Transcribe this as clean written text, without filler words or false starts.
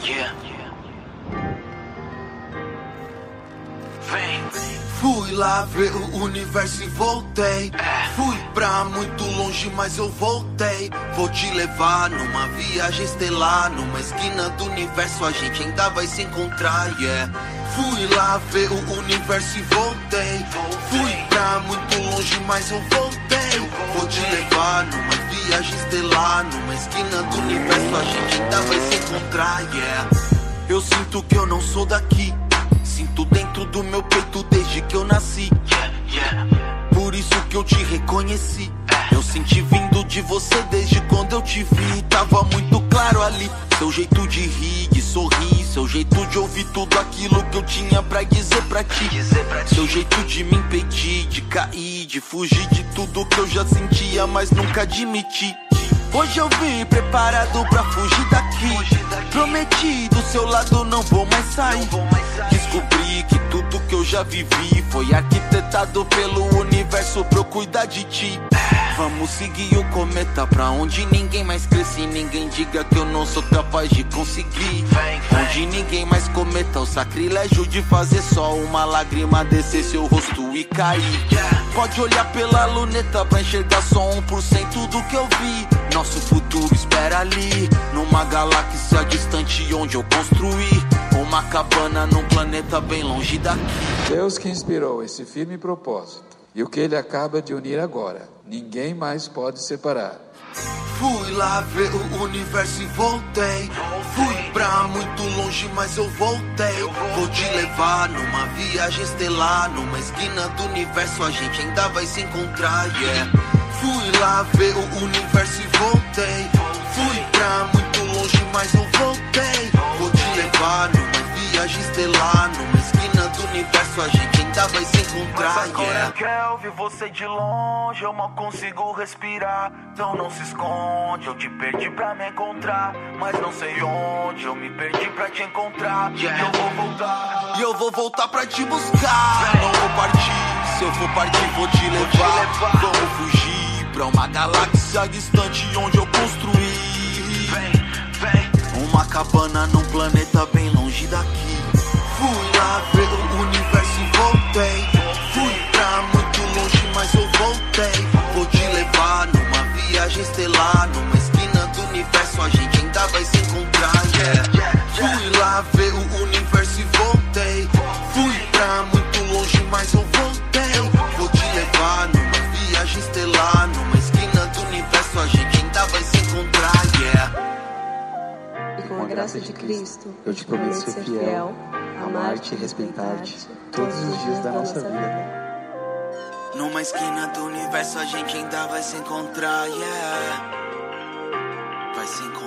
Yeah. Vem. Fui lá ver o universo e voltei. Fui pra muito longe, mas eu voltei. Vou te levar numa viagem estelar. Numa esquina do universo a gente ainda vai se encontrar, yeah. Fui lá ver o universo e voltei. Fui pra muito longe, mas eu voltei. Vou te levar numa viagem estelar. Numa esquina do universo a gente ainda vai se encontrar, yeah. Eu sinto que eu não sou daqui. Sinto dentro do meu peito desde que eu nasci. Por isso que eu te reconheci. Eu senti vindo de você desde quando eu te vi. Tava muito claro ali. Seu jeito de rir, de sorrir. Seu jeito de ouvir tudo aquilo que eu tinha pra dizer pra ti. Seu jeito de me impedir, de cair, de fugir de tudo que eu já sentia, mas nunca admiti. Hoje eu vim preparado pra fugir daqui. Prometi, do seu lado não vou mais sair. Descobri que tudo que eu já vivi foi arquitetado pelo universo pra eu cuidar de ti. Vamos seguir o cometa pra onde ninguém mais cresce. Ninguém diga que eu não sou capaz de conseguir. Onde ninguém mais cometa o sacrilégio de fazer só uma lágrima descer seu rosto e cair. Pode olhar pela luneta pra enxergar só 1% do que eu vi. Nosso futuro espera ali, numa galáxia distante onde eu construí uma cabana num planeta bem longe daqui. Deus que inspirou esse firme propósito e o que ele acaba de unir agora, ninguém mais pode separar. Fui lá ver o universo e voltei. Fui pra muito longe, mas eu voltei. Vou te levar numa viagem estelar. Numa esquina do universo a gente ainda vai se encontrar, yeah. Fui lá ver o universo e voltei. Fui pra muito longe, mas eu voltei. Vou te levar numa viagem estelar. Numa esquina do universo a gente ainda vai se encontrar, Mas agora yeah. que eu vi você de longe, eu mal consigo respirar. Então não se esconde, eu te perdi pra me encontrar. Mas não sei onde, eu me perdi pra te encontrar, yeah. E eu vou voltar. E eu vou voltar pra te buscar. Não vou partir, se eu for partir vou te levar. Vamos fugir pra uma galáxia distante onde eu construí. Vem. Uma cabana num planeta bem longe daqui. Fui lá ver o universo e voltei. Fui pra muito longe, mas eu voltei. Vou te levar numa viagem estelar. Numa esquina do universo a gente ainda vai se encontrar, yeah. Fui lá ver o universo e voltei. Fui pra muito longe, mas eu voltei. Vou te levar numa viagem estelar. Numa esquina do universo a gente ainda vai se encontrar, yeah. E com a graça de Cristo, eu te prometo ser fiel, amar-te e respeitar-te todos os dias da nossa vida. Numa esquina do universo a gente ainda vai se encontrar, yeah. Vai se encontrar.